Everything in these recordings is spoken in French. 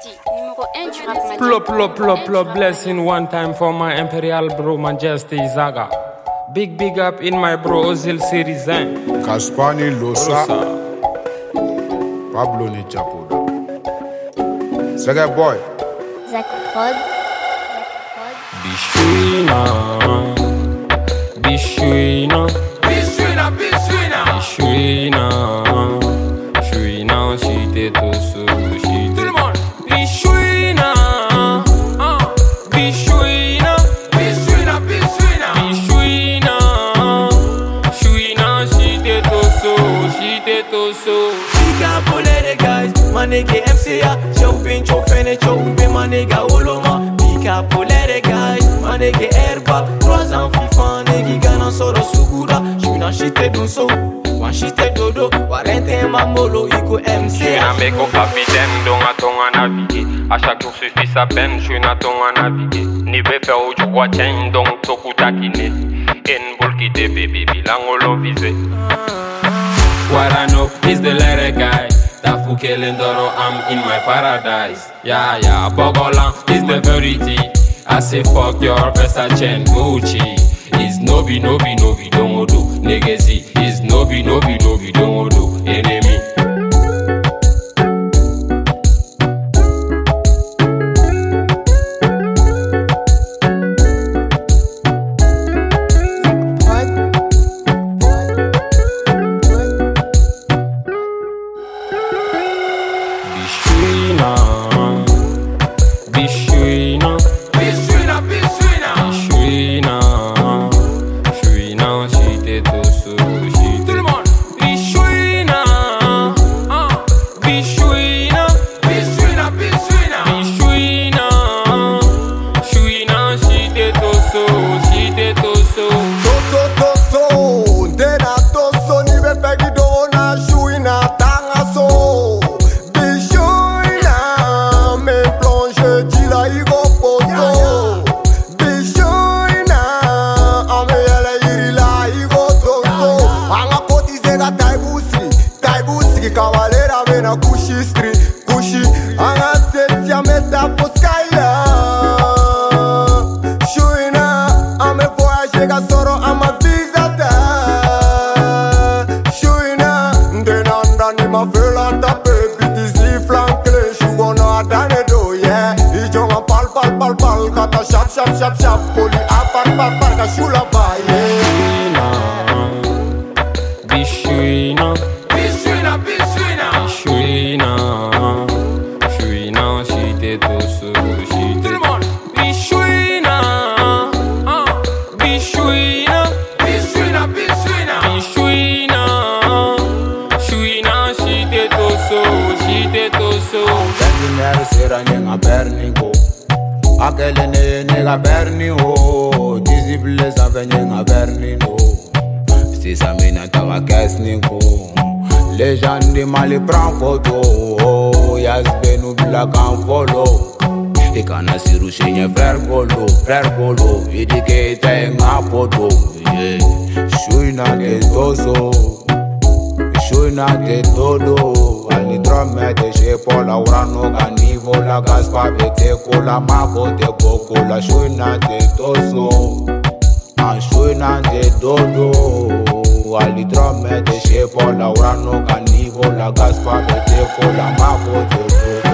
Majesty, numéro 1 du rap. Plop, blessing one time for my imperial bro Majesty Zaga. Big up in my bro Ozil Serizan. Kaspani Losa. Pablo ni Chapoda. Sega boy. Zach Prod. Bishuina, she did also, she did. Tout le monde. Bishuina, she did also. Big up all the guys, my nigga MCA, chopping, my nigga Oloma. Big up all the guys, my nigga Herba, 3 ans FIFA, nigga Gana Soro Sugura. J'suis dans chité d'unso, one chité dodo, warente mamolo, iko MCA. J'suis un mec au capitaine, dont à ton à naviguer. À chaque jour suffit sa peine, j'suis un ton à naviguer. Ni be faire ou tu crois tiens, donc toku takine. En bol qui te baby, bilangolo visé. What I know is the letter guy. Tafuke Lindoro, I'm in my paradise. Yeah, Bogolan is the verity. I say fuck your Versace and Gucci. Is nobi, don't do. Negezi is nobi, don't do. Enemy. Cavalera vena Kushi Street, Kushi Anga sesia meta poskaya Shuina, ame voyage ga soro ama visata Shuina, ndenanda ni ma fela tape Biti si flankle, shugono adane do yeah Ijonga pal Kata shap Poli apar ka shula ba yeah Bishuina, she did also, she did. Tout le monde. Bishuina, she did also. Benzinero sera nyenga berningo Akele nyenga berningo Disciple sa venyenga berningo Sisa mina tawa kesningo Les gens de Mali prennent photo Yas benu bila kan follow Ikana siru shenye frère Golo Idike ite nga poto Shuina de toso Shuina de todo Ali drame de shepola Urano ganivo la gaspa Bete kola mako de koko La shuina de toso Shuina de dodo Ali drame de shepola Urano ganivo la gaspa Bete kola mako de koko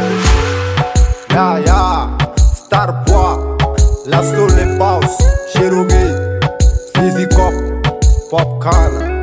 Ya, Starboy, La Soul et Boss, Cherubi, Fizzy Cop, Popcorn